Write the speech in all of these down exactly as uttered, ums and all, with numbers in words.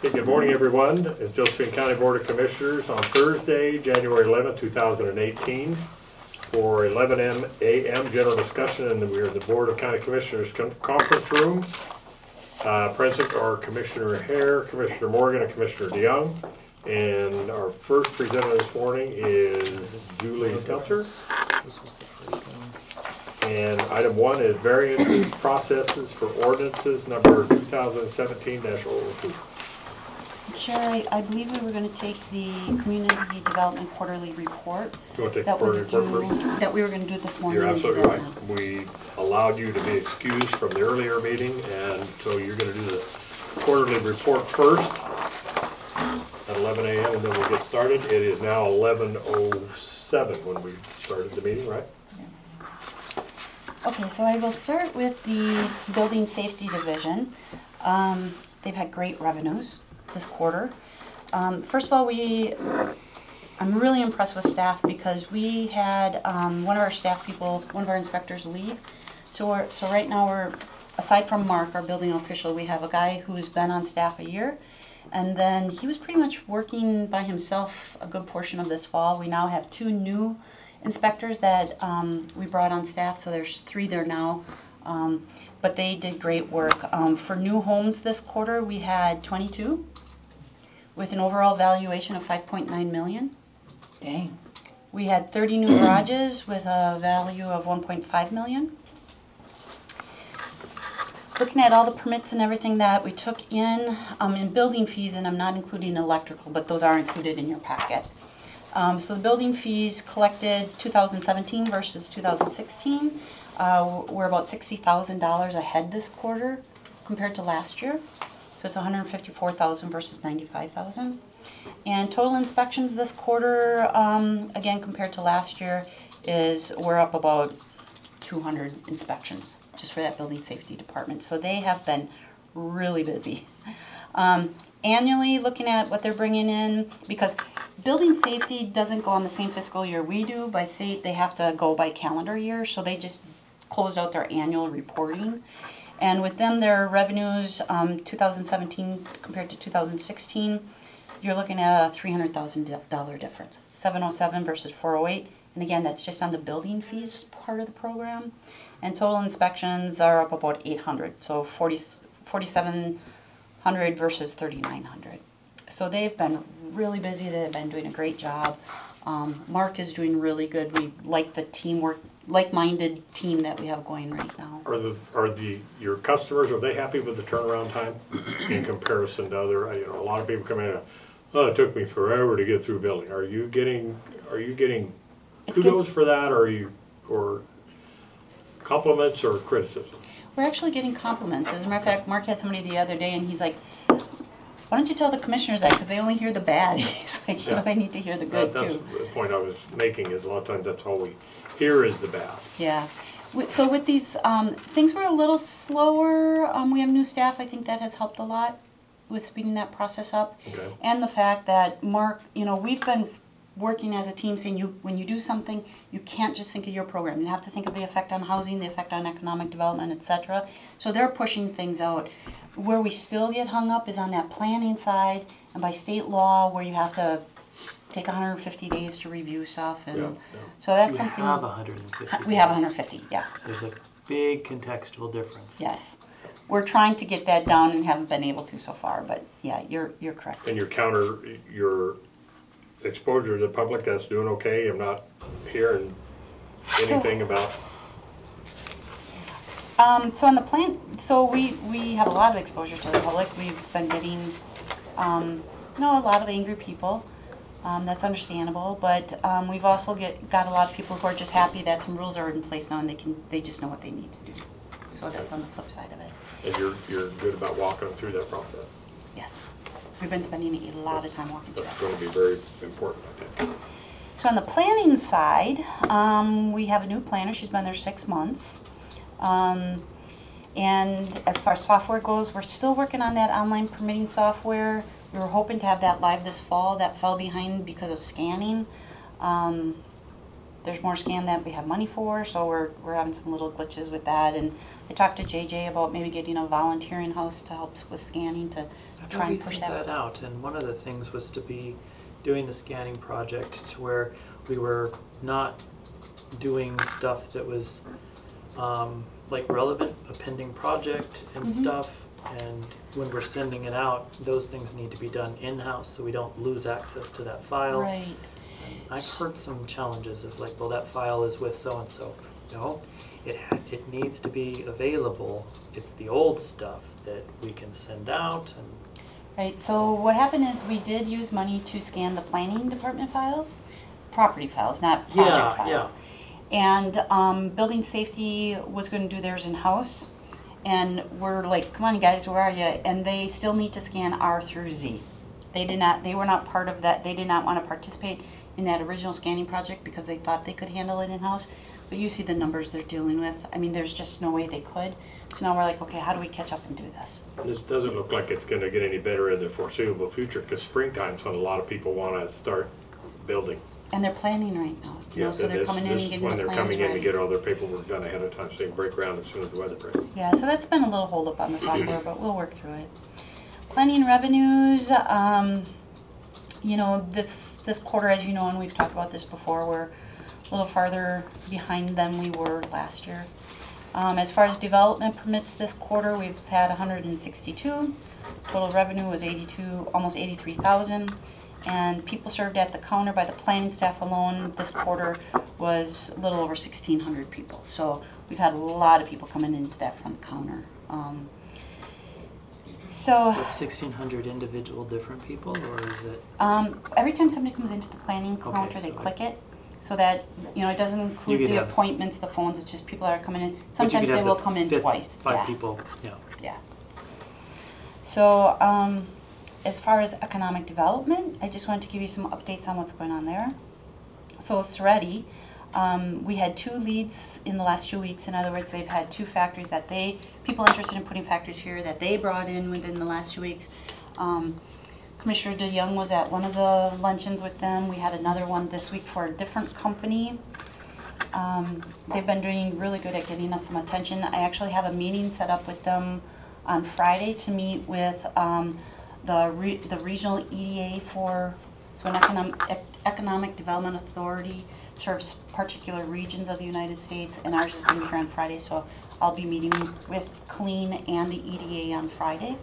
Hey, good morning, everyone. It's Josephine County Board of Commissioners on Thursday, January eleventh, two thousand eighteen, for eleven a m general discussion, and we're in the Board of County Commissioners con conference room. Uh, present are Commissioner Hare, Commissioner Morgan, and Commissioner DeYoung. And our first presenter this morning is Julie Stelter. And item one is variances processes for ordinances number two thousand seventeen dash oh two. Chair, I, I believe we were going to take the Community Development Quarterly Report. Do you want to take that the was quarterly due, report first? that we were going to do this morning. You're and do absolutely that right. now. We allowed you to be excused from the earlier meeting, and so you're going to do the quarterly report first at eleven a m and then we'll get started. It is now eleven oh seven when we started the meeting, right? Okay, so I will start with the Building Safety Division. Um, they've had great revenues this quarter. Um, first of all, we, I'm really impressed with staff because we had um, one of our staff people, one of our inspectors leave. So we're, so right now we're, aside from Mark, our building official, we have a guy who's been on staff a year. And then he was pretty much working by himself a good portion of this fall. We now have two new inspectors that um, we brought on staff, so there's three there now. Um, but they did great work. Um, for new homes this quarter, we had twenty-two with an overall valuation of five point nine million. Dang. We had thirty new garages with a value of one point five million. Looking at all the permits and everything that we took in, um, in building fees, and I'm not including electrical, but those are included in your packet. Um, so the building fees collected two thousand seventeen versus two thousand sixteen, uh, we're about sixty thousand dollars ahead this quarter compared to last year. So it's one hundred fifty-four thousand dollars versus ninety-five thousand dollars. And total inspections this quarter, um, again compared to last year, is we're up about two hundred inspections just for that building safety department. So they have been really busy. Um, annually, looking at what they're bringing in, because building safety doesn't go on the same fiscal year we do. By state, they have to go by calendar year, so they just closed out their annual reporting. And with them, their revenues, um, two thousand seventeen compared to two thousand sixteen, you're looking at a three hundred thousand dollar difference, seven oh seven versus four oh eight. And again, that's just on the building fees part of the program. And total inspections are up about eight hundred, so forty-seven hundred versus thirty-nine hundred. So they've been really busy. They've been doing a great job. Um, Mark is doing really good. We like the teamwork, like-minded team that we have going right now. Are the are the your customers, are they happy with the turnaround time in comparison to other? You know, a lot of people come in and, oh, it took me forever to get through building. Are you getting are you getting It's kudos good. for that, or are you or compliments or criticism? We're actually getting compliments. As a matter of fact, Mark had somebody the other day, and he's like, why don't you tell the commissioners that? Because they only hear the bad. He's like, you Yeah. know, they need to hear the good, That, that's too. the point I was making, is a lot of times that's all we hear is the bad. Yeah. Wi- So with these, um, things were a little slower. Um, we have new staff. I think that has helped a lot with speeding that process up. Okay. And the fact that Mark, you know, we've been working as a team saying you, when you do something, you can't just think of your program. You have to think of the effect on housing, the effect on economic development, et cetera. So they're pushing things out. Where we still get hung up is on that planning side, and by state law, where you have to take one hundred fifty days to review stuff, and Yeah, yeah. so that's You something. have one hundred fifty. We have days. one hundred fifty, yeah. There's a big contextual difference. Yes. We're trying to get that down and haven't been able to so far, but yeah, you're you're correct. And your counter, your exposure to the public, that's doing okay? I'm not hearing So- anything about, Um, so on the plan, so we, we have a lot of exposure to the public. We've been getting, um, you know, a lot of angry people. Um, that's understandable, but um, we've also get got a lot of people who are just happy that some rules are in place now and they can they just know what they need to do. So that's on the flip side of it. and you're, you're good about walking them through that process. Yes, we've been spending a lot of time walking through That's that going to be process. very important, I think. So on the planning side, um, we have a new planner. She's been there six months. Um, and as far as software goes, we're still working on that online permitting software. We were hoping to have that live this fall. That fell behind because of scanning. Um, there's more scan that we have money for, so we're, we're having some little glitches with that. And I talked to J J about maybe getting a volunteering house to help with scanning to I try know we and push sent that. that out, and one of the things was to be doing the scanning project to where we were not doing stuff that was um, like relevant, a pending project and Mhm. stuff. And when we're sending it out, those things need to be done in-house so we don't lose access to that file. Right. And I've heard some challenges of like, well, that file is with so-and-so. No, it, ha- it needs to be available. It's the old stuff that we can send out and Right, so what happened is we did use money to scan the planning department files, property files, not project Yeah, yeah. files. And um, building safety was gonna do theirs in-house. And we're like, come on, you guys, where are you? And they still need to scan R through Z. They did not, they were not part of that, they did not wanna participate in that original scanning project because they thought they could handle it in-house. But you see the numbers they're dealing with. I mean, there's just no way they could. So now we're like, okay, how do we catch up and do this? This doesn't look like it's gonna get any better in the foreseeable future, because springtime's when a lot of people wanna start building. And they're planning right now, you know, Yeah, so they're this- coming in this and is getting when the they're plans coming in to ready. get all their paperwork done ahead of time, so they can break ground as soon as the weather breaks. Yeah, so that's been a little holdup on the software, but we'll work through it. Planning revenues, um, you know, this, this quarter, as you know, and we've talked about this before, we're a little farther behind than we were last year. Um, as far as development permits this quarter, we've had one hundred sixty-two. Total revenue was eighty-two, almost eighty-three thousand. And people served at the counter by the planning staff alone this quarter was a little over sixteen hundred people. So we've had a lot of people coming into that front counter. Um, so that's sixteen hundred individual different people, or is it? um, every time somebody comes into the planning Okay, counter, they so click it. So that, you know, it doesn't include could the have- appointments, the phones, it's just people that are coming in. But you Sometimes could they have will the come in fifth- twice. Five yeah. people, yeah. Yeah. So, um, as far as economic development, I just wanted to give you some updates on what's going on there. So, Seretti, um, we had two leads in the last two weeks. In other words, they've had two factories that they, people interested in putting factories here that they brought in within the last two weeks. Um, Commissioner DeYoung was at one of the luncheons with them. We had another one this week for a different company. Um, they've been doing really good at getting us some attention. I actually have a meeting set up with them on Friday to meet with um, the re- the regional E D A for, so an economic, economic development authority serves particular regions of the United States, and ours is going to be here on Friday, so I'll be meeting with Colleen and the E D A on Friday.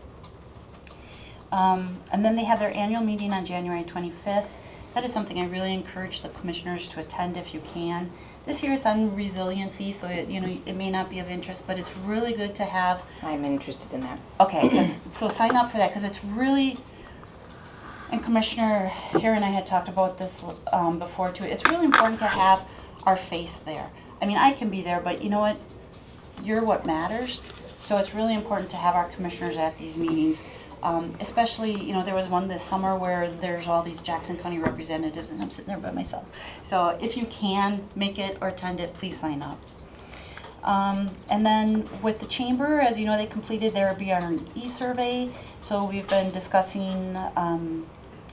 Um, and then they have their annual meeting on January twenty-fifth. That is something I really encourage the commissioners to attend if you can. This year it's on resiliency, so it, you know, it may not be of interest, but it's really good to have. I'm interested in that. Okay, 'cause- so sign up for that, because it's really, and Commissioner Hare and I had talked about this um, before too, it's really important to have our face there. I mean, I can be there, but you know what? You're what matters. So it's really important to have our commissioners at these meetings. Um, especially, you know, there was one this summer where there's all these Jackson County representatives and I'm sitting there by myself. So if you can make it or attend it, please sign up. Um, and then with the chamber, as you know, they completed their B R E survey. So we've been discussing, um,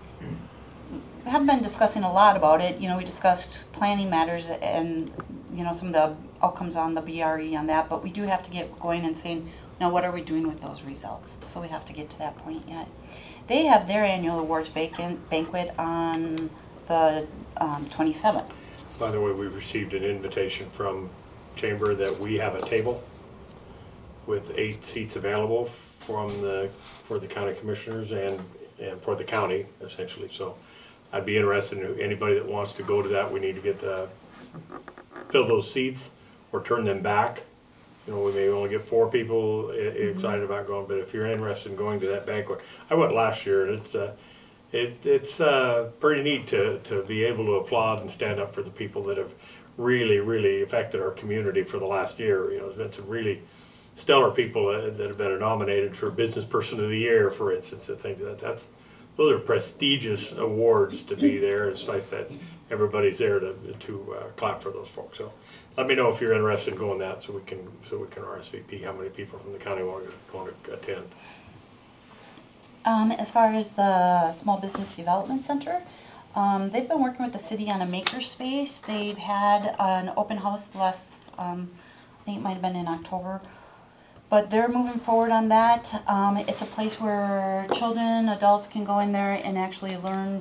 we haven't been discussing a lot about it. You know, we discussed planning matters and, you know, some of the outcomes on the B R E on that, but we do have to get going and saying, now, what are we doing with those results? So we have to get to that point yet. They have their annual awards banquet on the um, twenty-seventh. By the way, we've received an invitation from Chamber that we have a table with eight seats available from the, for the county commissioners and, and for the county, essentially. So I'd be interested in anybody that wants to go to that. We need to get, uh, fill those seats or turn them back. You know, we may only get four people I- excited about going, but if you're interested in going to that banquet, I went last year, and it's uh, it it's uh, pretty neat to to be able to applaud and stand up for the people that have really really affected our community for the last year. You know, there's been some really stellar people uh, that have been nominated for Business Person of the Year, for instance, and things like that. That's those are prestigious awards to be there. It's nice that everybody's there to to uh, clap for those folks. So. Let me know if you're interested in going that, so we can so we can R S V P how many people from the county want to want to attend. Um, as far as the Small Business Development Center, Um, they've been working with the city on a makerspace. They've had an open house the last, um, I think it might have been in October. But they're moving forward on that. Um, it's a place where children, adults can go in there and actually learn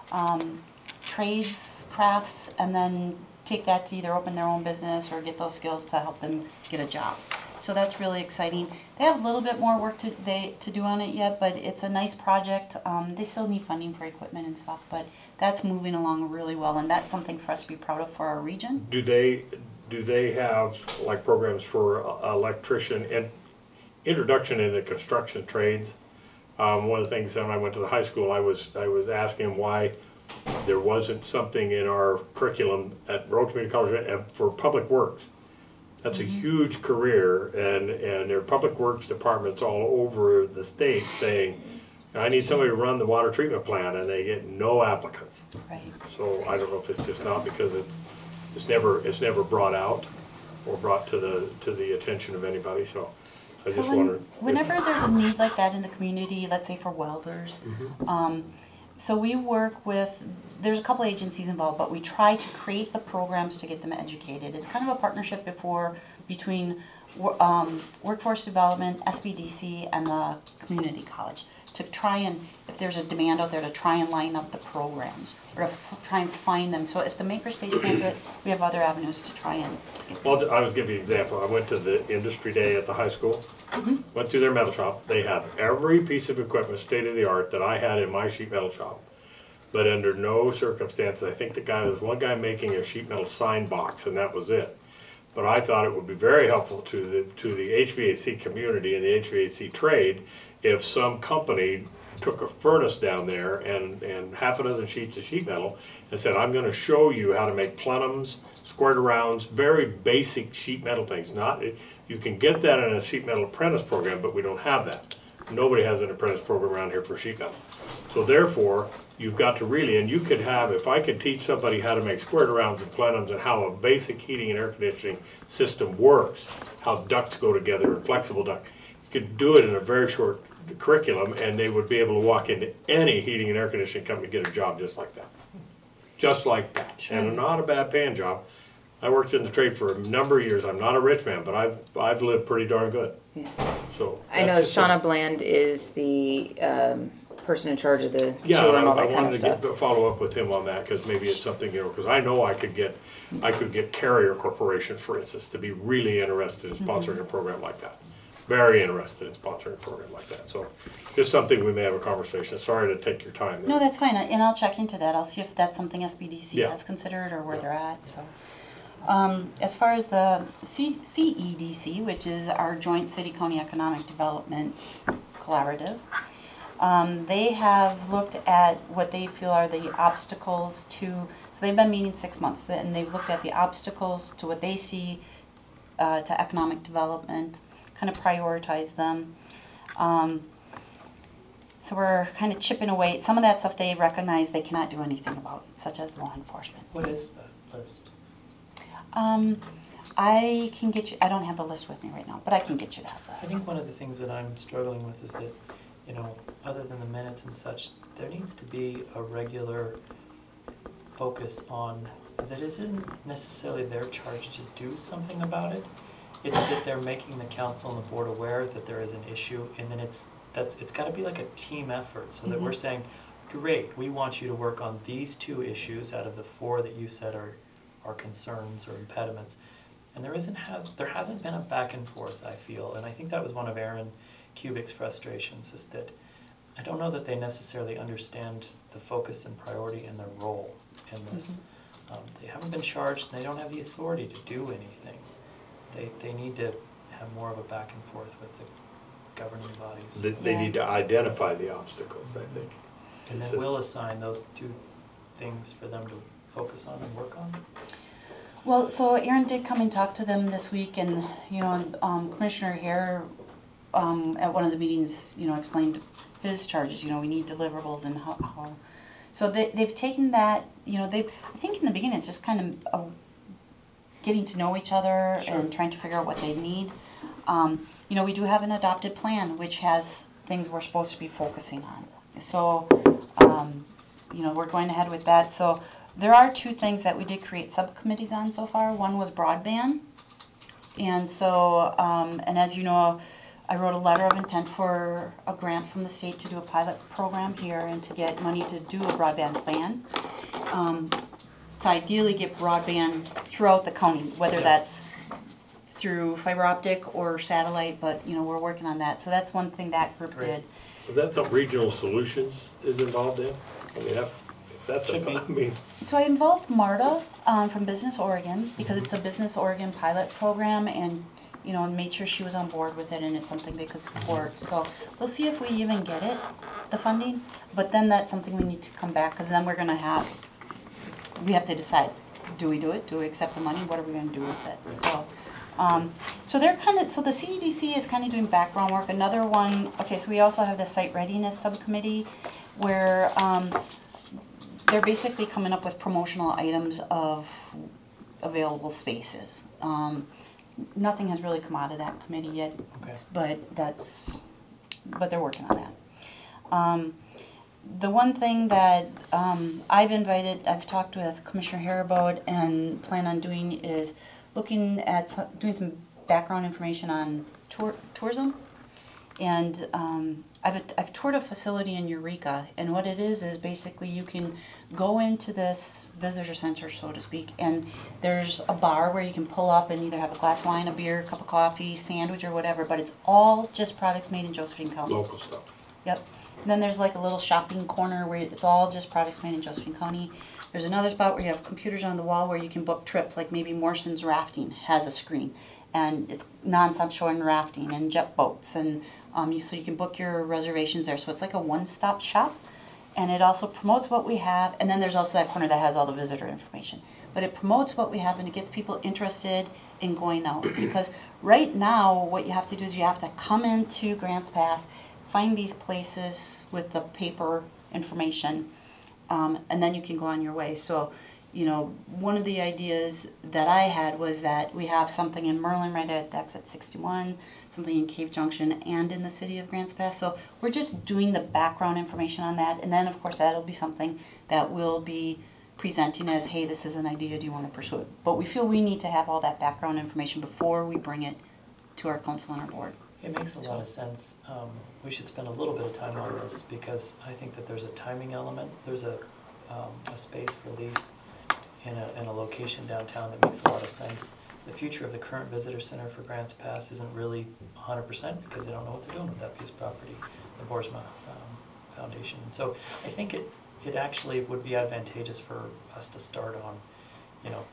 um, trades, crafts, and then take that to either open their own business or get those skills to help them get a job. So that's really exciting. They have a little bit more work to they to do on it yet, but it's a nice project. Um, they still need funding for equipment and stuff, but that's moving along really well, and that's something for us to be proud of for our region. Do they, do they have like programs for uh, electrician and introduction into construction trades? Um, one of the things when I went to the high school, I was I was asking why there wasn't something in our curriculum at Road Community College uh, for public works. That's a huge career, and, and there are public works departments all over the state saying, I need somebody to run the water treatment plant, and they get no applicants. Right. So I don't know if it's just not because it's, it's never, it's never brought out or brought to the, to the attention of anybody, so I So just when, wondered. whenever there's a need like that in the community, let's say for welders, Mhm. um, so we work with, there's a couple agencies involved, but we try to create the programs to get them educated. It's kind of a partnership before between wo- um, workforce development, S B D C, and the community college to try and, if there's a demand out there, to try and line up the programs or to f- try and find them. So if the makerspace can't do it, we have other avenues to try and get them. Well, I will give you an example. I went to the industry day at the high school, went through their metal shop. They have every piece of equipment, state of the art, that I had in my sheet metal shop. But under no circumstances, I think the guy, there was one guy making a sheet metal sign box, and that was it. But I thought it would be very helpful to the, to the H V A C community and the H V A C trade if some company took a furnace down there and, and half a dozen sheets of sheet metal and said, I'm gonna show you how to make plenums, squared arounds, very basic sheet metal things. Not, you can get that in a sheet metal apprentice program, but we don't have that. Nobody has an apprentice program around here for sheet metal. So therefore, you've got to really, and you could have, if I could teach somebody how to make squared arounds and plenums and how a basic heating and air conditioning system works, how ducts go together and flexible duct, you could do it in a very short curriculum and they would be able to walk into any heating and air conditioning company and get a job just like that. Just like that. Sure. And not a bad paying job. I worked in the trade for a number of years. I'm not a rich man, but I've, I've lived pretty darn good. Yeah. So. I know that's just a- Shauna Bland is the um, person in charge of the Yeah, tour I, and all I that kind of wanted to stuff. get, follow up with him on that, because maybe it's something, you know, because I know I could get, I could get Carrier Corporation, for instance, to be really interested in sponsoring a program like that. Very interested in sponsoring a program like that, so just something we may have a conversation. Sorry to take your time there. No, that's fine, and I'll check into that. I'll see if that's something S B D C Yeah. has considered or where Yeah. they're at, so. Um, as far as the C- CEDC, which is our Joint City-County Economic Development Collaborative, um, they have looked at what they feel are the obstacles to, so they've been meeting six months, and they've looked at the obstacles to what they see uh, to economic development, kind of prioritize them. Um, so we're kind of chipping away. Some of that stuff they recognize they cannot do anything about, such as law enforcement. What is that list? Um, I can get you, I don't have the list with me right now, but I can get you that I list. think one of the things that I'm struggling with is that, you know, other than the minutes and such, there needs to be a regular focus on that isn't necessarily their charge to do something about it. It's that they're making the council and the board aware that there is an issue, and then it's that's it's got to be like a team effort, so that Mhm. we're saying, great, we want you to work on these two issues out of the four that you said are are concerns or impediments. And there isn't has there hasn't been a back and forth, I feel, and I think that was one of Aaron Kubik's frustrations, is that I don't know that they necessarily understand the focus and priority and their role in this. Um, they haven't been charged, and they don't have the authority to do anything. They they need to have more of a back and forth with the governing bodies. They, they Yeah. need to identify the obstacles, I think. And Is then it- we'll assign those two things for them to focus on and work on. Well, so Aaron did come and talk to them this week, and, you know, um, Commissioner Hare, um, at one of the meetings, you know, explained his charges, you know, we need deliverables and how, how. So they, they've taken that, you know, they've, I think in the beginning, it's just kind of a getting to know each other Sure. and trying to figure out what they need. Um, you know, we do have an adopted plan, which has things we're supposed to be focusing on. So, um, you know, we're going ahead with that. So there are two things that we did create subcommittees on so far. One was broadband. And so, um, and as you know, I wrote a letter of intent for a grant from the state to do a pilot program here and to get money to do a broadband plan. Um, to ideally get broadband throughout the county, whether that's through fiber optic or satellite, but you know, we're working on that. So that's one thing that group Great. did. Is that something Regional Solutions is involved in? I mean, that- if that's, a- Should be. I mean, So I involved Marta um, from Business Oregon because it's a Business Oregon pilot program, and you know, and made sure she was on board with it and it's something they could support. So we'll see if we even get it, the funding. But then that's something we need to come back because then we're gonna have, we have to decide, do we do it? Do we accept the money? What are we gonna do with it? So, um, so they're kind of, so the C E D C is kind of doing background work. Another one, okay, so we also have the site readiness subcommittee where um, they're basically coming up with promotional items of available spaces. Um, nothing has really come out of that committee yet, Okay. but that's, but they're working on that. Um, the one thing that um, I've invited, I've talked with Commissioner Haribo and plan on doing is looking at some, doing some background information on tour, tourism. And um, I've, I've toured a facility in Eureka, and what it is is basically you can go into this visitor center, so to speak, and there's a bar where you can pull up and either have a glass of wine, a beer, a cup of coffee, sandwich, or whatever, but it's all just products made in Josephine County. local stuff. Yep. And then there's like a little shopping corner where it's all just products made in Josephine County. There's another spot where you have computers on the wall where you can book trips, like maybe Morrison's Rafting has a screen. And it's nonstop shore and rafting and jet boats. And um, you, so you can book your reservations there. So it's like a one-stop shop. And it also promotes what we have. And then there's also that corner that has all the visitor information. But it promotes what we have and it gets people interested in going out. Because right now, what you have to do is you have to come into Grants Pass, find these places with the paper information, um, and then you can go on your way. So, you know, one of the ideas that I had was that we have something in Merlin right at exit sixty-one, something in Cave Junction, and in the city of Grants Pass. So we're just doing the background information on that, and then of course that'll be something that will be presenting as, hey, this is an idea, do you want to pursue it? But we feel we need to have all that background information before we bring it to our council and our board. It makes a lot of sense. Um, we should spend a little bit of time on this because I think that there's a timing element. There's a, um, a space for lease in a, in a location downtown that makes a lot of sense. The future of the current visitor center for Grants Pass isn't really one hundred percent because they don't know what they're doing with that piece of property, the Boersma um, Foundation. And so I think it, it actually would be advantageous for us to start on, you know,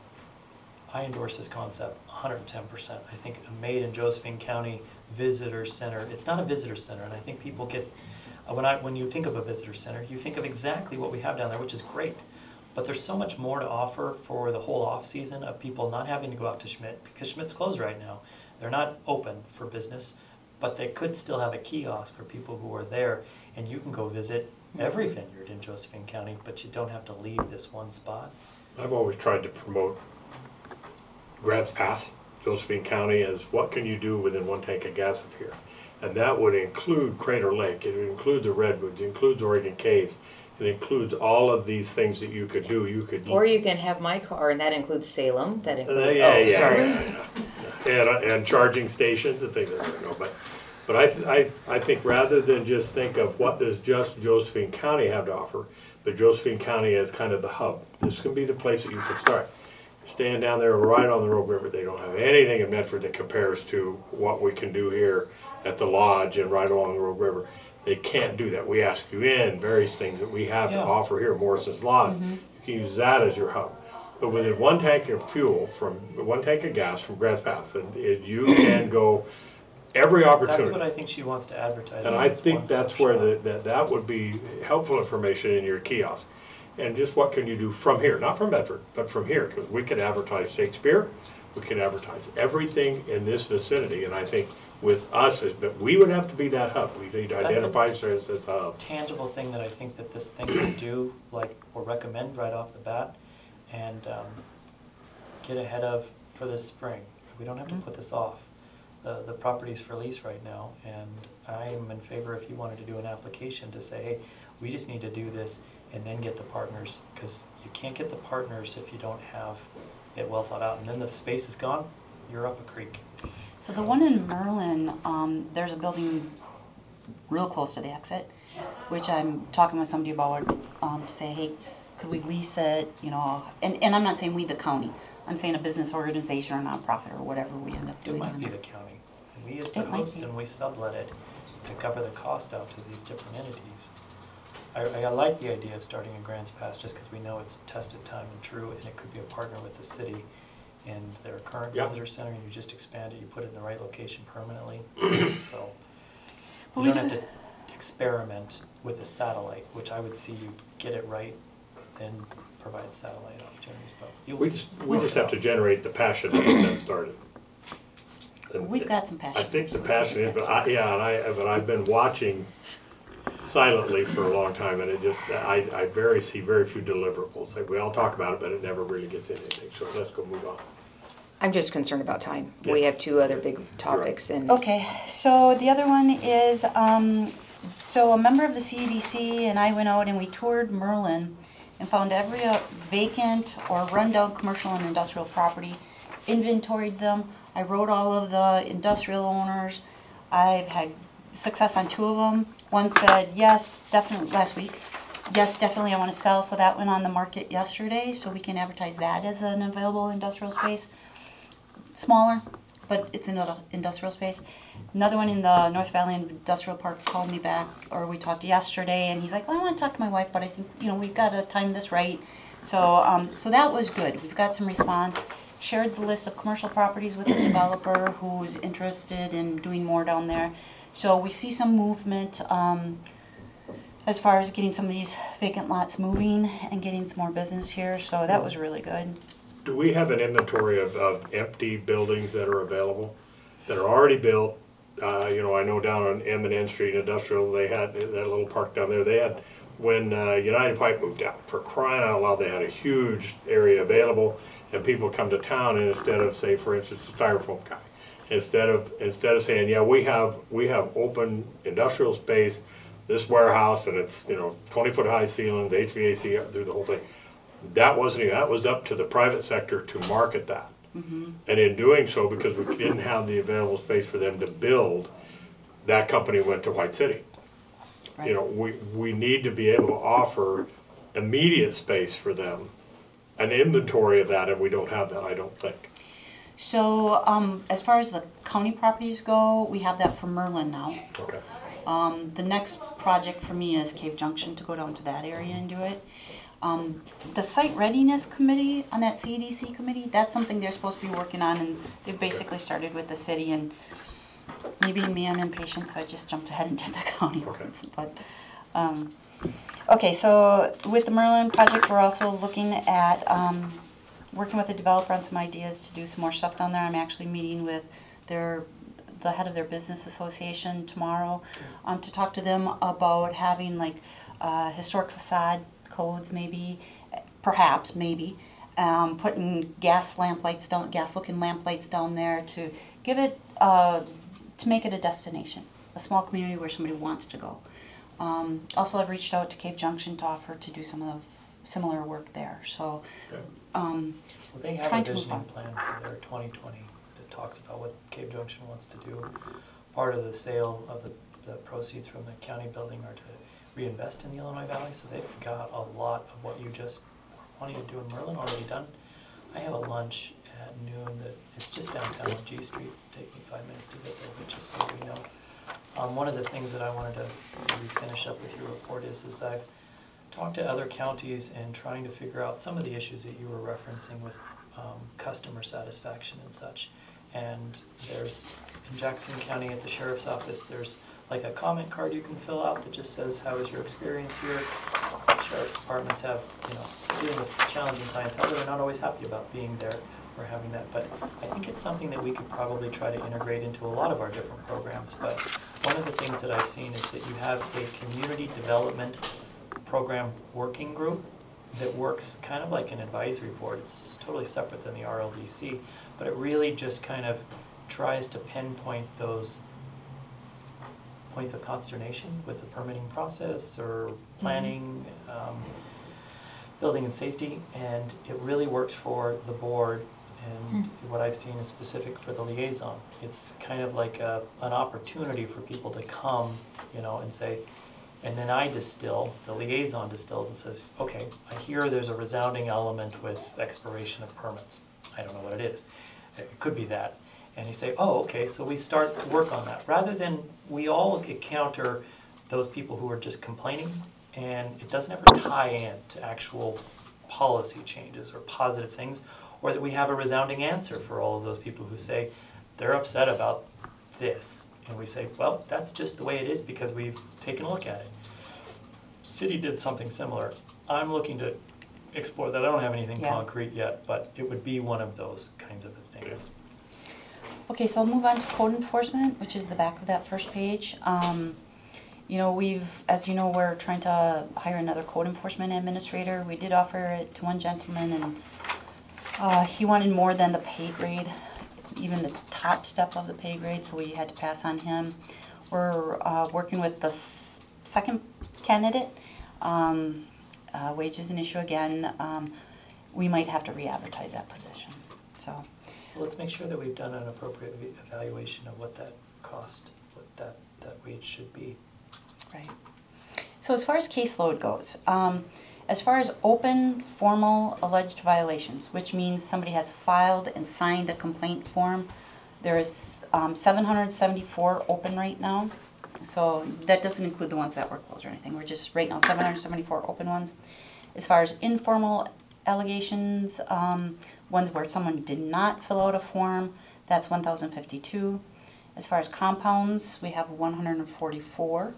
I endorse this concept one hundred ten percent. I think a made in Josephine County visitor center, it's not a visitor center, and I think people get, uh, when I when you think of a visitor center, you think of exactly what we have down there, which is great. But there's so much more to offer for the whole off season of people not having to go out to Schmidt, because Schmidt's closed right now. They're not open for business, but they could still have a kiosk for people who are there, and you can go visit every vineyard in Josephine County, but you don't have to leave this one spot. I've always tried to promote Grants Pass, Josephine County, as what can you do within one tank of gas of here? And that would include Crater Lake, it would include the Redwoods, it includes Oregon Caves, it includes all of these things that you could do. You could Or you can have my car, and that includes Salem, that Uh, includes, yeah, oh, yeah, sorry. yeah, yeah. And, uh, and charging stations and things like that, no, but, but I, th- I, I think rather than just think of what does just Josephine County have to offer, but Josephine County as kind of the hub, this can be the place that you can start. Stand down there right on the Rogue River, they don't have anything in Medford that compares to what we can do here at the lodge and right along the Rogue River. They can't do that. We ask you in various things that we have to Yeah. offer here, Morrison's Lodge. Mm-hmm. You can use that as your hub. But within one tank of fuel, from one tank of gas from Grants Pass, and it, you can go every opportunity. That's what I think she wants to advertise. And in I this think one-stop that's where shop. the, that, that would be helpful information in your kiosk. And just what can you do from here, not from Bedford, but from here, because we could advertise Shakespeare, we could advertise everything in this vicinity, and I think with us, is- but we would have to be that hub, we need to That's a- identify ourselves as a hub. Tangible thing that I think that this thing can do, like, or recommend right off the bat, and um, get ahead of for this spring. We don't have to put this off. The, the property's for lease right now, and I'm in favor if you wanted to do an application to say, hey, we just need to do this and then get the partners, because you can't get the partners if you don't have it well thought out, and then the space is gone, you're up a creek. So the one in Merlin, um, there's a building real close to the exit, which I'm talking with somebody about, um, to say, hey, could we lease it, you know, and, and I'm not saying we, the county, I'm saying a business organization or nonprofit or whatever we end up It doing. might be the county, and we as the It might host be. and we sublet it to cover the cost out to these different entities. I, I like the idea of starting in Grants Pass just because we know it's tested time and true, and it could be a partner with the city and their current Yeah. visitor center, and you just expand it, you put it in the right location permanently. So But you we don't do- have to experiment with a satellite, which I would see you get it right, then provide satellite opportunities, but you We just, we just have to generate the passion to get that started. And We've got some I passion. think the passion is, but I, yeah, and I, but I've been watching silently for a long time, and it just, I, I very, see very few deliverables. Like, we all talk about it, but it never really gets into anything, so let's go move on. I'm just concerned about time. We Yeah. have two other big topics and Okay, so the other one is, um, so a member of the C E D C and I went out and we toured Merlin and found every uh, vacant or rundown commercial and industrial property, inventoried them. I wrote all of the industrial owners. I've had success on two of them. One said, yes, definitely, last week, yes, definitely I want to sell, so that went on the market yesterday, so we can advertise that as an available industrial space. Smaller, but it's in an industrial space. Another one in the North Valley Industrial Park called me back, or we talked yesterday, and he's like, well, I want to talk to my wife, but I think, you know, we've got to time this right. So, um, so that was good. We've got some response. Shared the list of commercial properties with the developer who's interested in doing more down there. So we see some movement, um, as far as getting some of these vacant lots moving and getting some more business here, so that was really good. Do we have an inventory of, of empty buildings that are available, that are already built? Uh, you know, I know down on M and N Street Industrial, they had that little park down there, they had, when uh, United Pipe moved out, for crying out loud, they had a huge area available, and people come to town, and instead of, say, for instance, the styrofoam guy, instead of, instead of saying, yeah, we have, we have open industrial space, this warehouse, and it's, you know, twenty foot high ceilings, H V A C through the whole thing. That wasn't, even- that was up to the private sector to market that. Mm-hmm. And in doing so, because we didn't have the available space for them to build, that company went to White City. You know, we, we need to be able to offer immediate space for them, an inventory of that, and we don't have that, I don't think. So, um, as far as the county properties go, we have that for Merlin now. Okay. Um, the next project for me is Cave Junction, to go down to that area and do it. Um, the site readiness committee on that C E D C committee, that's something they're supposed to be working on, and they've basically started with the city, and maybe me, I'm impatient, so I just jumped ahead and did the county Okay. ones, but, um, okay, so with the Merlin project, we're also looking at, um, working with the developer on some ideas to do some more stuff down there. I'm actually meeting with their, the head of their business association tomorrow, um, to talk to them about having like, uh, historic facade codes maybe, perhaps, maybe, um, putting gas lamp lights down, gas-looking lamp lights down there to give it, uh, to make it a destination, a small community where somebody wants to go. Um, also, I've reached out to Cave Junction to offer to do some of the similar work there. So, Okay. um, Well, they have a trying to move visioning on. plan for their twenty twenty that talks about what Cave Junction wants to do. Part of the sale of the, the proceeds from the county building are to reinvest in the Illinois Valley, so they've got a lot of what you just wanted to do in Merlin already done. I have a lunch at noon that, it's just downtown on G Street, take me five minutes to get there, but just so we know. Um, one of the things that I wanted to maybe finish up with your report is, is I've talked to other counties and trying to figure out some of the issues that you were referencing with um, customer satisfaction and such. And there's, in Jackson County at the Sheriff's Office, there's like a comment card you can fill out that just says, how was your experience here? Sheriff's departments have, you know, dealing with challenging clientele, they're not always happy about being there or having that, but I think it's something that we could probably try to integrate into a lot of our different programs. But one of the things that I've seen is that you have a community development program working group that works kind of like an advisory board. It's totally separate than the R L D C, but it really just kind of tries to pinpoint those points of consternation with the permitting process or planning, um, building and safety, and it really works for the board. And what I've seen is specific for the liaison. It's kind of like a, an opportunity for people to come, you know, and say, and then I distill, the liaison distills and says, okay, I hear there's a resounding element with expiration of permits. I don't know what it is. It could be that. And you say, oh, okay, so we start to work on that. Rather than we all encounter those people who are just complaining, and it doesn't ever tie in to actual policy changes or positive things, or that we have a resounding answer for all of those people who say they're upset about this. And we say, well, that's just the way it is because we've taken a look at it. City did something similar. I'm looking to explore that. I don't have anything Yeah. concrete yet, but it would be one of those kinds of things. Okay, so I'll move on to code enforcement, which is the back of that first page. Um, you know, we've, as you know, we're trying to hire another code enforcement administrator. We did offer it to one gentleman, and uh, he wanted more than the pay grade, even the top step of the pay grade, so we had to pass on him. We're uh, working with the s- second candidate. Um, uh, wage is an issue again. Um, we might have to re-advertise that position, so. Well, let's make sure that we've done an appropriate e- evaluation of what that cost, what that, that wage should be. Right. So as far as caseload goes, um, as far as open formal alleged violations, which means somebody has filed and signed a complaint form, there is um, seven hundred seventy-four open right now. So that doesn't include the ones that were closed or anything. We're just right now seven hundred seventy-four open ones. As far as informal allegations, um, ones where someone did not fill out a form, that's one thousand fifty-two. As far as compounds, we have one hundred forty-four.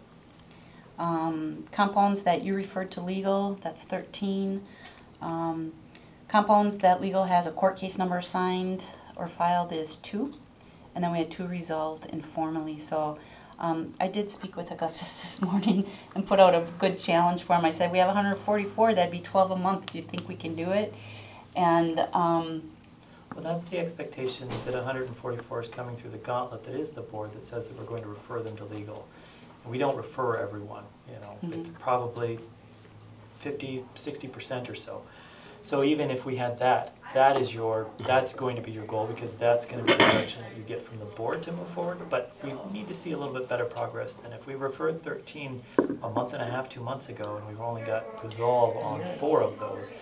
Um, compounds that you referred to legal, that's thirteen. Um, compounds that legal has a court case number signed or filed is two. And then we had two resolved informally. So um, I did speak with Augustus this morning and put out a good challenge for him. I said, we have one hundred forty-four, that'd be twelve a month. Do you think we can do it? And um, Well, that's the expectation that one hundred forty-four is coming through the gauntlet that is the board that says that we're going to refer them to legal. And we don't refer everyone, you know, it's Mhm. probably fifty, sixty percent or so. So even if we had that, that is your, that's going to be your goal because that's going to be the direction that you get from the board to move forward. But we need to see a little bit better progress than if we referred thirteen a month and a half, two months ago, and we've only got resolve on four of those.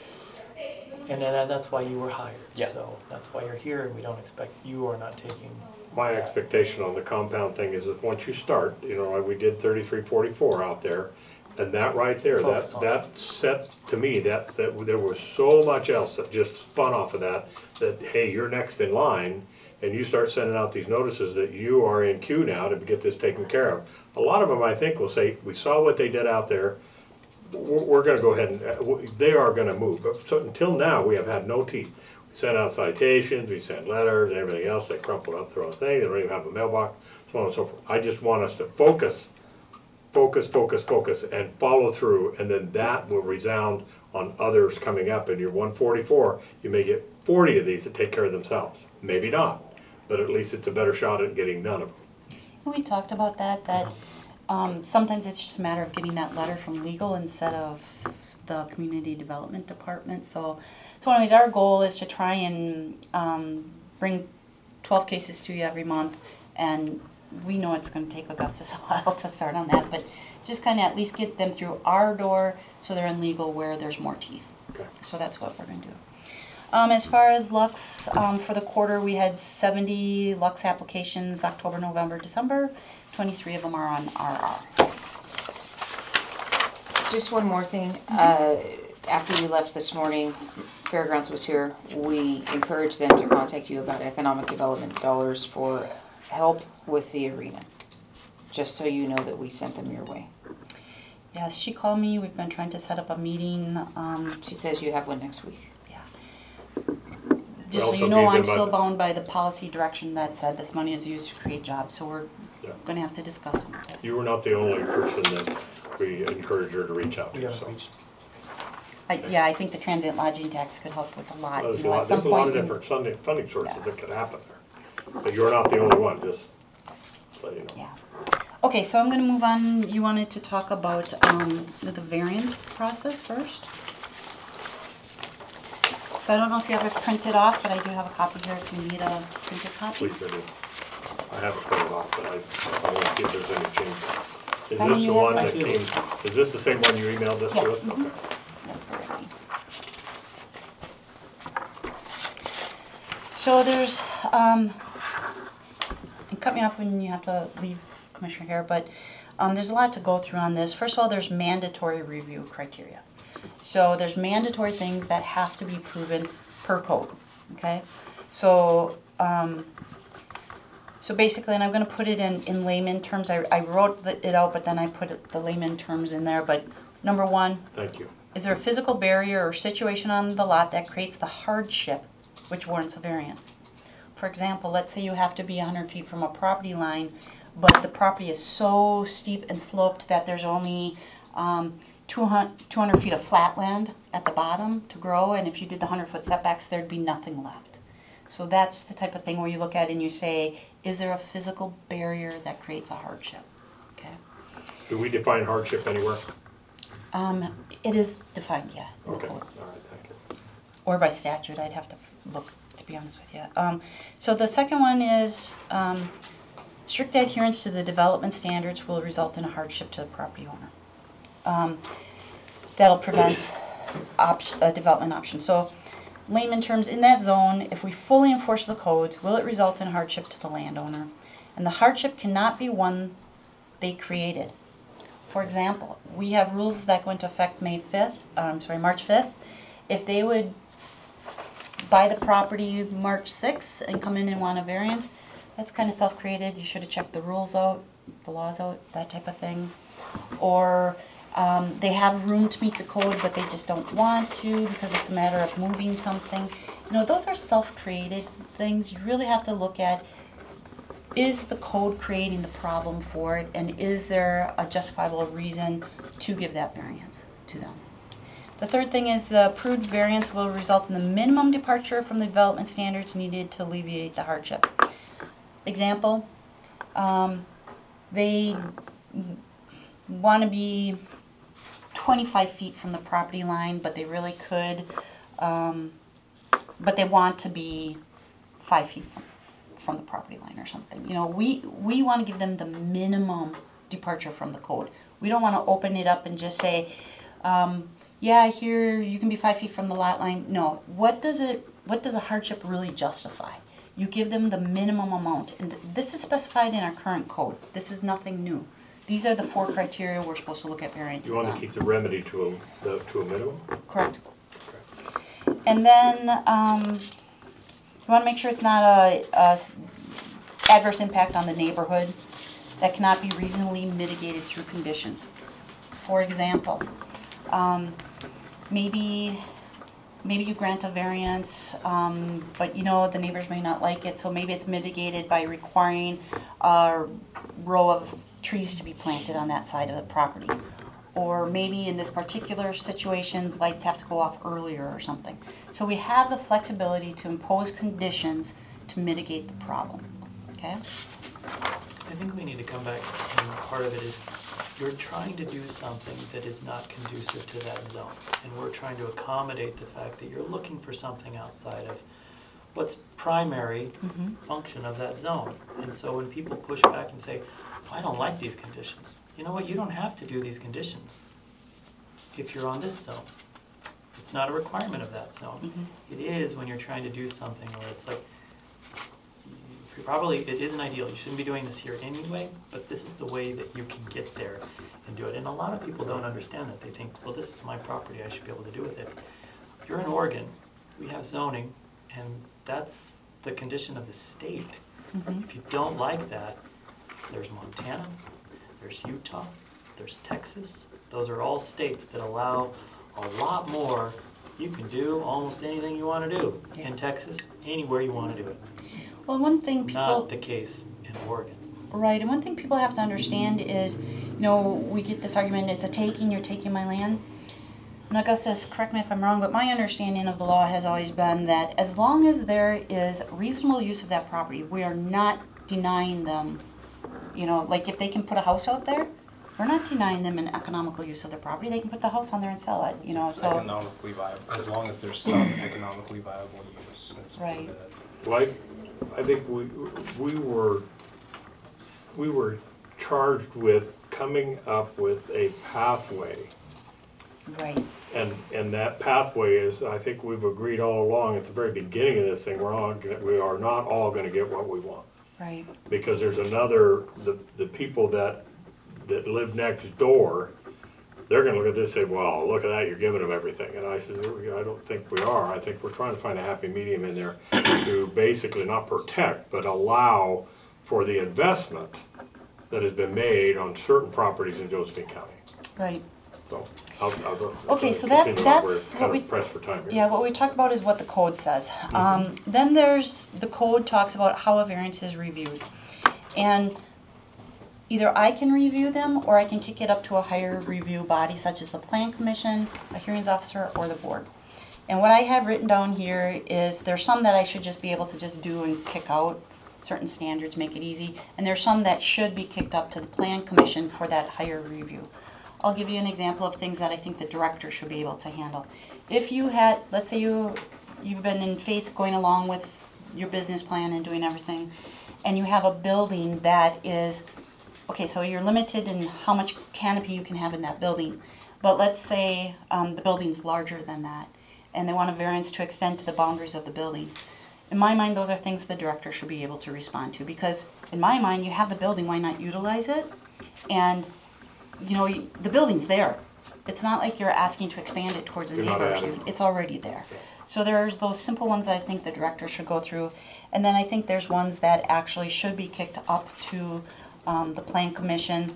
And then that's why you were hired. Yeah. So that's why you're here, and we don't expect, you are not taking. My expectation on the compound thing is that once you start, you know, like we did thirty-three forty-four out there, and that right there, that, Focus on that set, to me, that, that, there was so much else that just spun off of that, that, hey, you're next in line, and you start sending out these notices that you are in queue now to get this taken care of. A lot of them, I think, will say, we saw what they did out there, we're, we're gonna go ahead and, uh, w- they are gonna move, but so, until now, we have had no teeth. We sent out citations, we sent letters, and everything else, they crumpled up their own thing, they don't even have a mailbox, so on and so forth. I just want us to focus, focus, focus, focus, and follow through, and then that will resound on others coming up. And you're one forty-four, you may get forty of these that take care of themselves. Maybe not, but at least it's a better shot at getting none of them. we talked about that, that um, sometimes it's just a matter of getting that letter from legal instead of the community development department. So, so anyways, our goal is to try and um, bring twelve cases to you every month, and we know it's going to take Augustus a while to start on that, but just kind of at least get them through our door so they're in legal where there's more teeth. Okay. So that's what we're going to do. Um, as far as Lux, um, for the quarter, we had seventy Lux applications, October, November, December. twenty-three of them are on R R. Just one more thing. Uh, after you left this morning, Fairgrounds was here. We encouraged them to contact you about economic development dollars for help with the arena. Just so you know that we sent them your way. Yes, she called me. We've been trying to set up a meeting. Um, She says you have one next week. yeah. Just so also you know, gave I'm them a- still bound by the policy direction that said this money is used to create jobs. So we're Yeah. going to have to discuss some of this. You were not the only person that we encouraged her to reach out We to, haven't so. reached. I, yeah, I think the transient lodging tax could help with a lot. There's you a know, lot, at some there's a lot of point in- different funding, funding sources Yeah. that could happen there. But you're not the only one, just let you know. Yeah. Okay, so I'm gonna move on. You wanted to talk about um, the the variance process first. So I don't know if you have it printed off, but I do have a copy here if you need a printed copy. Please, I do. I have it printed off, but I, I want to see if there's any change. Is Simon, this you the have one one? that came, is this the same one you emailed this to Yes, us? mhm. Okay. That's correct. So there's, um, and cut me off when you have to leave, Commissioner here, but um, there's a lot to go through on this. First of all, there's mandatory review criteria. So there's mandatory things that have to be proven per code, okay? So, um, so basically, and I'm gonna put it in, in layman terms, I, I wrote the- it out, but then I put it, the layman terms in there, but number one, Thank you. is there a physical barrier or situation on the lot that creates the hardship which warrants a variance? For example, let's say you have to be one hundred feet from a property line, but the property is so steep and sloped that there's only um, two hundred feet of flat land at the bottom to grow, and if you did the one hundred foot setbacks, there'd be nothing left. So that's the type of thing where you look at it and you say, is there a physical barrier that creates a hardship? Okay. Do we define hardship anywhere? Um, it is defined, yeah. in the Okay, code. all right, thank you. Or by statute, I'd have to look, to be honest with you. Um, so the second one is, um, strict adherence to the development standards will result in a hardship to the property owner. Um, that'll prevent op- a development option. So layman terms, in that zone, if we fully enforce the codes, will it result in hardship to the landowner? And the hardship cannot be one they created. For example, we have rules that go into effect May fifth, um, sorry, March fifth. If they would buy the property March sixth and come in and want a variance, that's kind of self-created. You should have checked the rules out, the laws out, that type of thing. Or um, they have room to meet the code, but they just don't want to because it's a matter of moving something. You know, those are self-created things. You really have to look at, is the code creating the problem for it, and is there a justifiable reason to give that variance to them? The third thing is the approved variance will result in the minimum departure from the development standards needed to alleviate the hardship. Example, um, they want to be twenty-five feet from the property line, but they really could, um, but they want to be five feet from, from the property line or something. You know, we, we want to give them the minimum departure from the code. We don't want to open it up and just say, um, yeah, here you can be five feet from the lot line. No, what does it, what does a hardship really justify? You give them the minimum amount, and this is specified in our current code. This is nothing new. These are the four criteria we're supposed to look at variances You want on. to keep the remedy to a, the- to a minimum? Correct. And then, um, you wanna make sure it's not a, a s- adverse impact on the neighborhood that cannot be reasonably mitigated through conditions. For example, um, maybe, maybe you grant a variance, um, but you know, the neighbors may not like it, so maybe it's mitigated by requiring a row of trees to be planted on that side of the property. Or maybe in this particular situation, lights have to go off earlier or something. So we have the flexibility to impose conditions to mitigate the problem, okay? I think we need to come back, and part of it is, you're trying to do something that is not conducive to that zone. And we're trying to accommodate the fact that you're looking for something outside of what's primary Mhm. function of that zone. And so when people push back and say, I don't like these conditions, you know what, you don't have to do these conditions if you're on this zone. It's not a requirement of that zone. Mhm. It is when you're trying to do something where it's like, you probably, it isn't ideal, you shouldn't be doing this here anyway, but this is the way that you can get there and do it. And a lot of people don't understand that. They think, well, this is my property, I should be able to do with it. You're in Oregon, we have zoning, and that's the condition of the state. Mhm. If you don't like that, there's Montana, there's Utah, there's Texas. Those are all states that allow a lot more. You can do almost anything you want to do in Texas, anywhere you want to do it. Well, one thing people... Not the case in Oregon. Right, and one thing people have to understand is, you know, we get this argument, it's a taking, you're taking my land. And Augustus, correct me if I'm wrong, but my understanding of the law has always been that as long as there is reasonable use of that property, we are not denying them You know, like if they can put a house out there, we're not denying them an economical use of their property. They can put the house on there and sell it, you know, It's so. economically viable, as long as there's some economically viable use. That's Right. what it- Well, I, I think we, we were, we were charged with coming up with a pathway. Right, And, and that pathway is, I think we've agreed all along at the very beginning of this thing, we're all, gonna- we are not all gonna get what we want. right, Because there's another, the, the people that, that live next door, they're gonna look at this and say, well, look at that, you're giving them everything. And I said, I don't think we are. I think we're trying to find a happy medium in there to basically not protect, but allow for the investment that has been made on certain properties in Josephine County. right. So, I'll, I'll. Okay, so that- continue on. We're that's kind what of we- Pressed for time here. Yeah, what we talked about is what the code says. Um, then there's, the code talks about how a variance is reviewed. And either I can review them, or I can kick it up to a higher review body, such as the plan commission, a hearings officer, or the board. And what I have written down here is there's some that I should just be able to just do and kick out, certain standards, make it easy. And there's some that should be kicked up to the plan commission for that higher review. I'll give you an example of things that I think the director should be able to handle. If you had, let's say you, you've been in faith going along with your business plan and doing everything, and you have a building that is, okay, so you're limited in how much canopy you can have in that building. But let's say um, the building's larger than that, and they want a variance to extend to the boundaries of the building. In my mind, those are things the director should be able to respond to, because in my mind, you have the building, why not utilize it? And, you know, you- the building's there. It's not like you're asking to expand it towards a You're not neighbor. adding. It's already there. So there's those simple ones that I think the director should go through. And then I think there's ones that actually should be kicked up to um, the plan commission.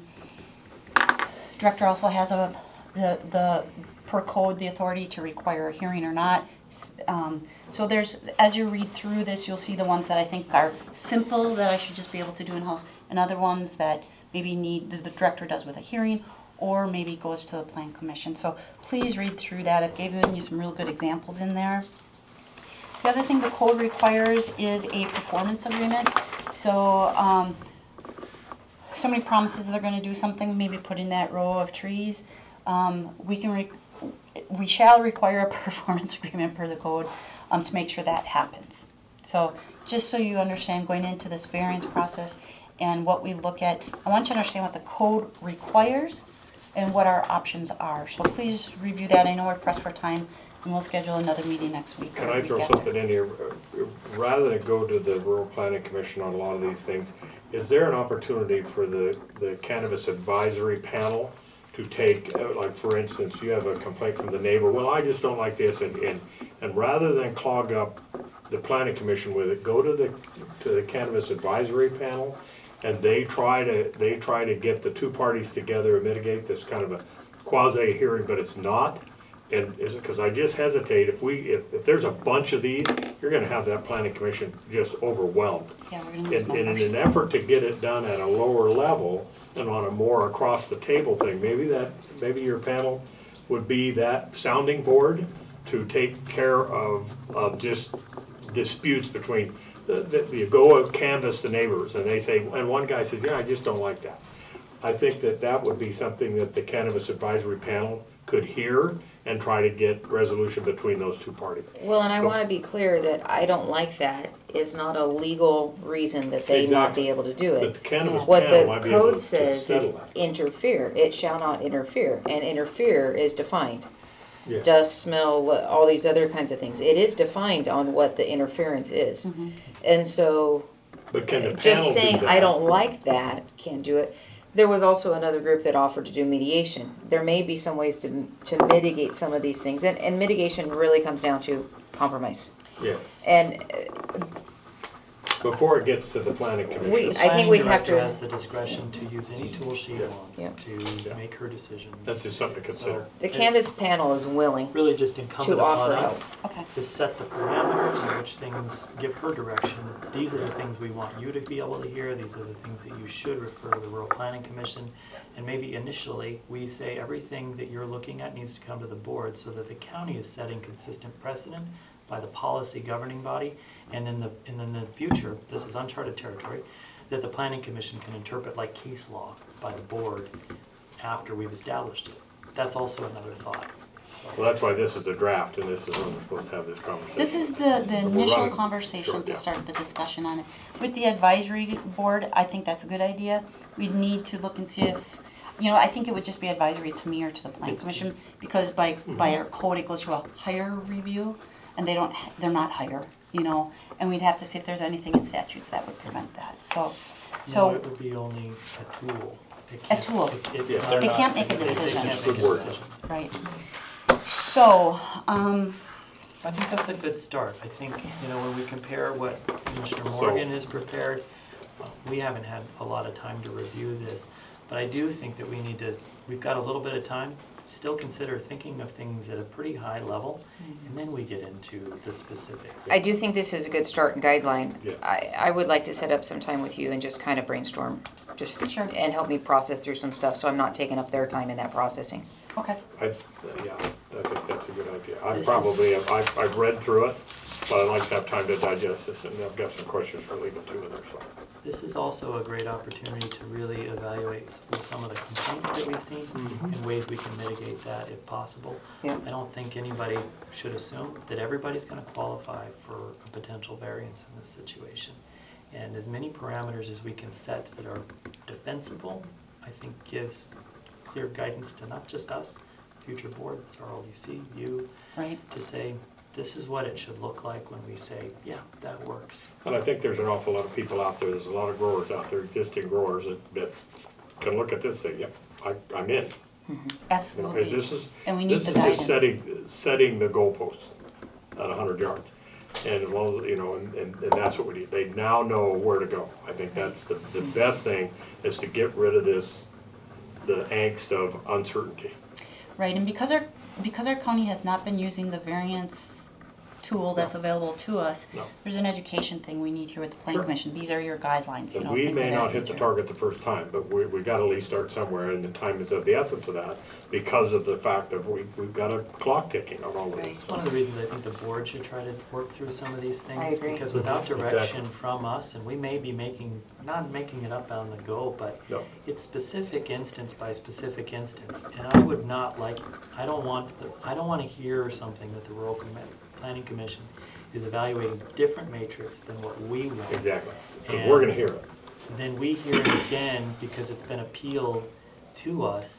Director also has a, the, the, per code, the authority to require a hearing or not. S- Um, so there's, as you read through this, you'll see the ones that I think are simple, that I should just be able to do in-house, and other ones that maybe need, the director does with a hearing, or maybe goes to the plan commission. So please read through that. I've given you some real good examples in there. The other thing the code requires is a performance agreement. So, um, somebody promises they're gonna do something, maybe put in that row of trees, um, we can, re- we shall require a performance agreement per the code, um, to make sure that happens. So, just so you understand, going into this variance process and what we look at, I want you to understand what the code requires and what our options are. So please review that. I know we're pressed for time, and we'll schedule another meeting next week. Can or I the throw week after. something in here? Uh, Rather than go to the Rural Planning Commission on a lot of these things, is there an opportunity for the, the Cannabis Advisory Panel to take, uh, like, for instance, you have a complaint from the neighbor, well, I just don't like this, and, and, and rather than clog up the Planning Commission with it, go to the, to the Cannabis Advisory Panel, and they try to, they try to get the two parties together and mitigate this kind of a quasi hearing, but it's not. And is it, because I just hesitate, if we, if, if there's a bunch of these, you're gonna have that planning commission just overwhelmed. Yeah, we're gonna lose And, and in members. an effort to get it done at a lower level and on a more across the table thing, maybe that, maybe your panel would be that sounding board to take care of, of just disputes between, the, the, you go canvass the neighbors and they say, and one guy says, yeah, I just don't like that. I think that that would be something that the Cannabis Advisory Panel could hear and try to get resolution between those two parties. Well, and I Go- want to be clear that I don't like that is not a legal reason that they not Exactly. be able to do But it. the Cannabis What Panel the might be able code to to says is settle that. interfere. It shall not interfere, and interfere is defined. Yeah. Dust, smell, what- all these other kinds of things. It is defined on what the interference is. And so, But can the panel just do saying, that? I don't like that, can't do it. There was also another group that offered to do mediation. There may be some ways to, to mitigate some of these things, and, and mitigation really comes down to compromise. Yeah, And uh, before it gets to the planning We- commission. I think we'd have The planning director to- has the discretion to use any tool she Yeah. wants Yeah. to Yeah. make her decisions. That's just something to consider. So the it's canvas panel is willing. Really just incumbent to offer upon help. us Okay. to set the parameters in which things give her direction. These are the things we want you to be able to hear, these are the things that you should refer to the Rural Planning Commission. And maybe initially, we say everything that you're looking at needs to come to the board so that the county is setting consistent precedent by the policy governing body. And in the, and in the future, this is uncharted territory, that the planning commission can interpret like case law by the board after we've established it. That's also another thought. Well, that's why this is a draft, and this is when we're supposed to have this conversation. This is the, the We're initial running conversation short, to yeah. start the discussion on it. With the advisory board, I think that's a good idea. We'd need to look and see if, you know, I think it would just be advisory to me or to the planning It's- commission, because by, Mm-hmm. by our code, it goes to a higher review, and they don't, they're not higher, you know, and we'd have to see if there's anything in statutes that would prevent that, so, No, so, it would be only a tool. It A can't- tool. it- it's Yeah, not- they're they not- can't make a they- they decision, can't Good make a word. decision. right? So, um, I think that's a good start. I think, you know, when we compare what Commissioner So- Morgan has prepared, uh, we haven't had a lot of time to review this, but I do think that we need to, we've got a little bit of time, still consider thinking of things at a pretty high level, and then we get into the specifics. I do think this is a good start and guideline. Yeah. I, I would like to set up some time with you and just kind of brainstorm, just, Sure. and help me process through some stuff, so I'm not taking up their time in that processing. okay, I, yeah, I think that's a good idea. I This is- probably, I've, I've read through it, but I'd like to have time to digest this, and I've got some questions for legal too in there, so. This is also a great opportunity to really evaluate some of the complaints that we've seen and ways we can mitigate that if possible. Yeah. I don't think anybody should assume that everybody's gonna qualify for a potential variance in this situation. And as many parameters as we can set that are defensible, I think gives clear guidance to not just us, future boards, R L D C, you, right, to say, this is what it should look like when we say, yeah, that works. And I think there's an awful lot of people out there, there's a lot of growers out there, existing growers that, that can look at this and say, yep, I, I'm in. You know, absolutely. and this is, And we need this the is just guidance. setting, setting the goalposts at a hundred yards. And as long as, you know, and, and, and that's what we need. They now know where to go. I think that's the, the best thing is to get rid of this, the angst of uncertainty. Right, and because our, because our county has not been using the variance tool that's available to us, No. there's an education thing we need here with the planning Sure. commission. These are your guidelines, you And know, we things of may that not hit the nature. target the first time, but we, we gotta at least start somewhere, and the time is of the essence of that, because of the fact that we, we've got a clock ticking on all of Right. this. It's one of the reasons I think the board should try to work through some of these things. I agree. Because without Mhm. direction Exactly. from us, and we may be making, not making it up on the go, but No. it's specific instance by specific instance. And I would not like, I don't want, the I don't want to hear something that the rural commi- planning commission is evaluating different matrix than what we want. Exactly, because we're gonna hear it. Then we hear it again because it's been appealed to us.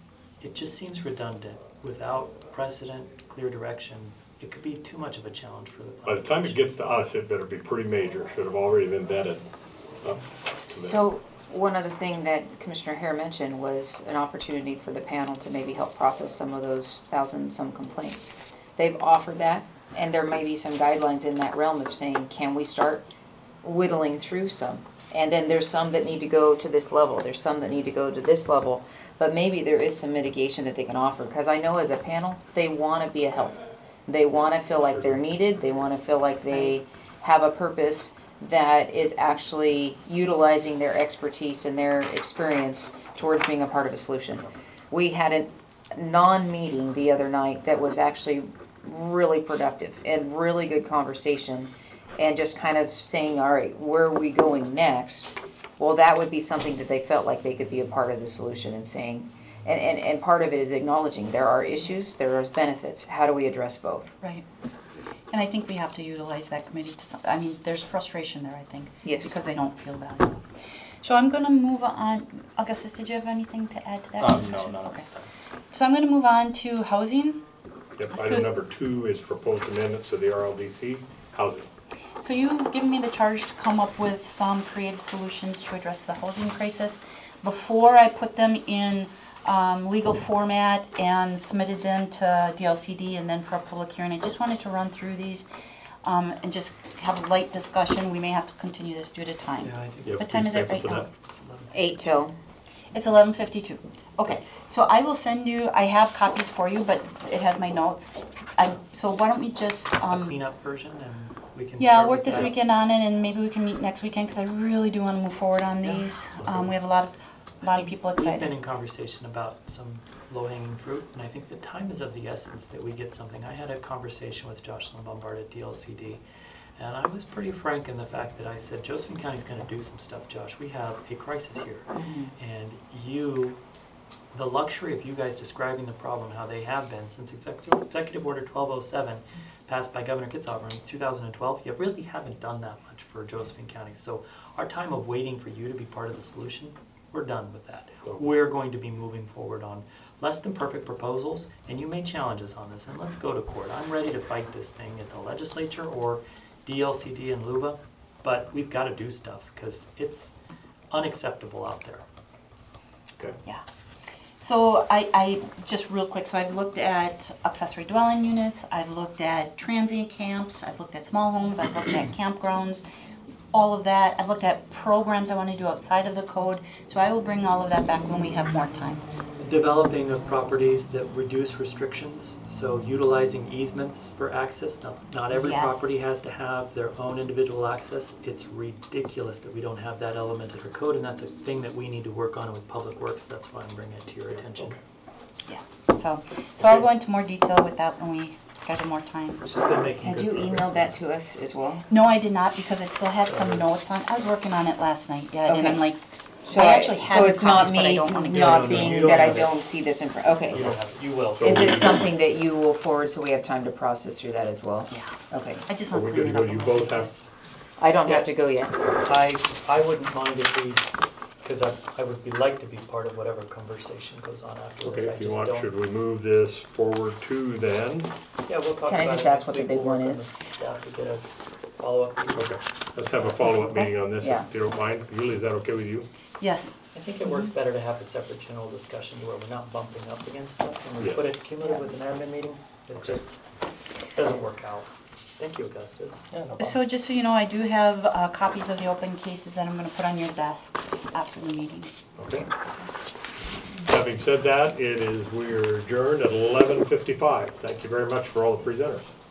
It just seems redundant. Without precedent, clear direction, it could be too much of a challenge for the By planning the time it commission. gets to us, it better be pretty major, should have already been vetted up to this. So, one other thing that Commissioner Hare mentioned was an opportunity for the panel to maybe help process some of those thousand some complaints. They've offered that, and there may be some guidelines in that realm of saying, can we start whittling through some? And then there's some that need to go to this level, there's some that need to go to this level, but maybe there is some mitigation that they can offer, because I know as a panel, they wanna be a help. They wanna feel like they're needed, they wanna feel like they have a purpose that is actually utilizing their expertise and their experience towards being a part of a solution. We had a non-meeting the other night that was actually really productive and really good conversation, and just kind of saying, all right, where are we going next? Well, that would be something that they felt like they could be a part of the solution, and saying, and, and, and part of it is acknowledging there are issues, there are benefits, how do we address both? Right. And I think we have to utilize that committee to some, I mean, there's frustration there, I think. Yes. Because they don't feel valued. So I'm gonna move on, Augustus, did you have anything to add to that Um, no, discussion? not at Okay. this time. So I'm gonna move on to housing. Yep, So- item number two is proposed amendments to the R L D C housing. So you've given me the charge to come up with some creative solutions to address the housing crisis. Before I put them in um, legal format and submitted them to D L C D and then for a public hearing, I just wanted to run through these um, and just have a light discussion. We may have to continue this due to time. Yeah, I think Yep, What time please is it thank you right for now? that. it's eleven. Eight till, It's eleven fifty-two. Okay, so I will send you, I have copies for you, but it has my notes. I, so why don't we just, A um, cleanup version and we can yeah, start I'll work with this that. weekend on it and maybe we can meet next weekend because I really do want to move forward on these. Um, we have a lot of, a lot of people We've been excited. in conversation about some low-hanging fruit, and I think the time is of the essence that we get something. I had a conversation with Jocelyn Bombard at D L C D And I was pretty frank in the fact that I said, Josephine County's gonna do some stuff, Josh. We have a crisis here. And you, the luxury of you guys describing the problem, how they have been since Executive, Executive Order twelve oh seven passed by Governor Kitzhaber in two thousand twelve, you really haven't done that much for Josephine County. So our time of waiting for you to be part of the solution, we're done with that. We're going to be moving forward on less than perfect proposals, and you made challenges on this, and let's go to court. I'm ready to fight this thing at the legislature or D L C D and L U B A, but we've got to do stuff because it's unacceptable out there. Okay. Yeah. So I, I, just real quick, so I've looked at accessory dwelling units, I've looked at transient camps, I've looked at small homes, I've looked at campgrounds, all of that. I've looked at programs I want to do outside of the code, so I will bring all of that back when we have more time. Developing of properties that reduce restrictions, so utilizing easements for access. Now, not every Yes. property has to have their own individual access. It's ridiculous that we don't have that element in our code, and that's a thing that we need to work on with Public Works. That's why I'm bringing it to your attention. Yeah. So, so I'll go into more detail with that when we schedule more time. This has been making Had good you progress. emailed that to us as well? No, I did not because it still had some notes on. I was working on it last night. Yeah, and I'm Okay. like, So I I, actually have so the it's not copies, but I me don't wanna give No, not no, no, being you don't that I have it. don't see this in front, You okay. don't have it. You will. Is it something that you will forward so we have time to process through that as well? yeah. Okay, I just Are want we to good clean to it go? up. You a little both bit. have, I don't Yeah. have to go yet. I, I wouldn't mind if we, because I, I would be like to be part of whatever conversation goes on after okay, this. I if you just want, don't. should we move this forward to then? Yeah, we'll talk Can I about just it ask next what the week. big We'll one work on is? the staff to get a follow-up. Okay, let's have a follow-up meeting on this, Yeah. if you don't mind. Julie, is that okay with you? Yes. I think it works better to have a separate general discussion to where we're not bumping up against stuff. When we Yeah. put it cumulative with an admin meeting, it just doesn't work out. Thank you, Augustus. Yeah, no problem. So just so you know, I do have uh, copies of the open cases that I'm going to put on your desk after the meeting. Okay. Having said that, it is, we're adjourned at eleven fifty-five. Thank you very much for all the presenters.